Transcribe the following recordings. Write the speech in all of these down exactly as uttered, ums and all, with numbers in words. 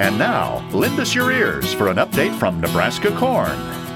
And now, lend us your ears for an update from Nebraska Corn.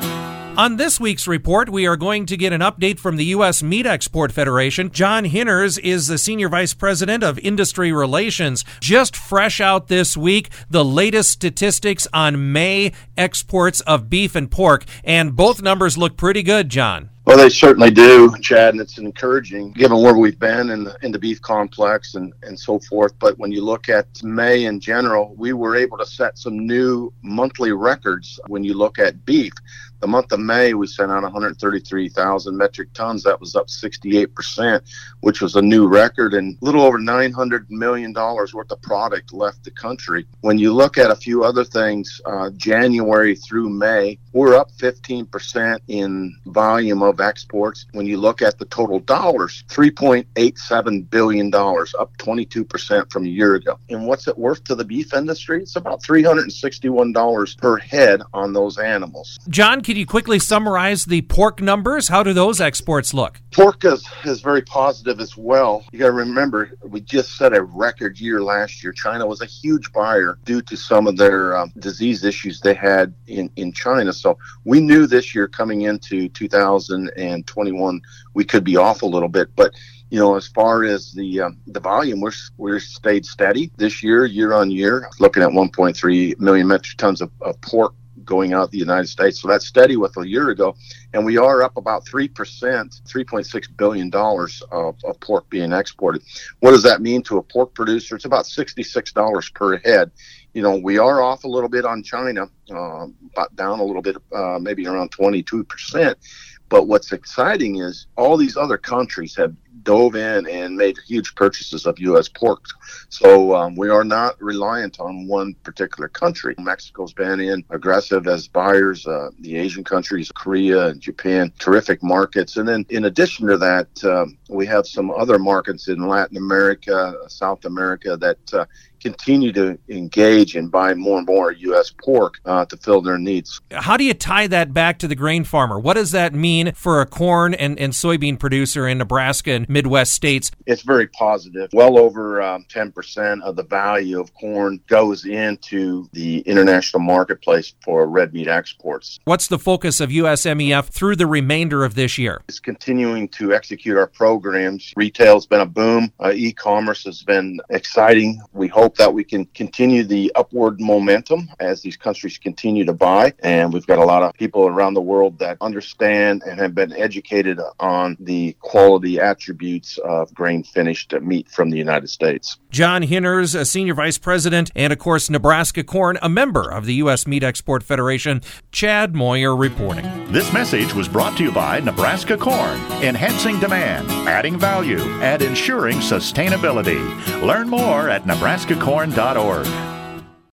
On this week's report, we are going to get an update from the U S Meat Export Federation. John Hinners is the Senior Vice President of Industry Relations. Just fresh out this week, the latest statistics on May exports of beef and pork, and both numbers look pretty good, John. Well, they certainly do, Chad, and it's encouraging given where we've been in the, in the beef complex and, and so forth. But when you look at May in general, we were able to set some new monthly records when you look at beef. The month of May, we sent out one hundred thirty-three thousand metric tons. That was up sixty-eight percent, which was a new record, and a little over nine hundred million dollars worth of product left the country. When you look at a few other things, uh, January through May, we're up fifteen percent in volume of exports. When you look at the total dollars, three point eight seven billion dollars, up twenty-two percent from a year ago. And what's it worth to the beef industry? It's about three hundred sixty-one dollars per head on those animals. John, can you quickly summarize the pork numbers? How do those exports look? Pork is, is very positive as well. You got to remember, we just set a record year last year. China was a huge buyer due to some of their um, disease issues they had in, in China. So we knew this year coming into two thousand twenty-one, we could be off a little bit. But you know, as far as the um, the volume, we're we're stayed steady this year, year on year, looking at one point three million metric tons of, of pork going out the United States. So that's steady with a year ago. And we are up about three percent, three point six billion dollars of, of pork being exported. What does that mean to a pork producer? It's about sixty-six dollars per head. You know, we are off a little bit on China, uh, about down a little bit, uh, maybe around twenty-two percent. But what's exciting is all these other countries have dove in and made huge purchases of U S pork. So um, we are not reliant on one particular country. Mexico's been in aggressive as buyers, uh, the Asian countries, Korea and Japan, terrific markets. And then in addition to that, um, we have some other markets in Latin America, South America that uh, continue to engage and buy more and more U S pork uh, to fill their needs. How do you tie that back to the grain farmer? What does that mean for a corn and, and soybean producer in Nebraska and Midwest states? It's very positive. Well over um, ten percent of the value of corn goes into the international marketplace for red meat exports. What's the focus of U S M E F through the remainder of this year? It's continuing to execute our programs. Retail's been a boom. Uh, e-commerce has been exciting. We hope that we can continue the upward momentum as these countries continue to buy. And we've got a lot of people around the world that understand and have been educated on the quality attributes of grain-finished meat from the United States. John Hinners, a Senior Vice President, and of course Nebraska Corn, a member of the U S Meat Export Federation. Chad Moyer reporting. This message was brought to you by Nebraska Corn, enhancing demand, adding value, and ensuring sustainability. Learn more at nebraska corn dot org.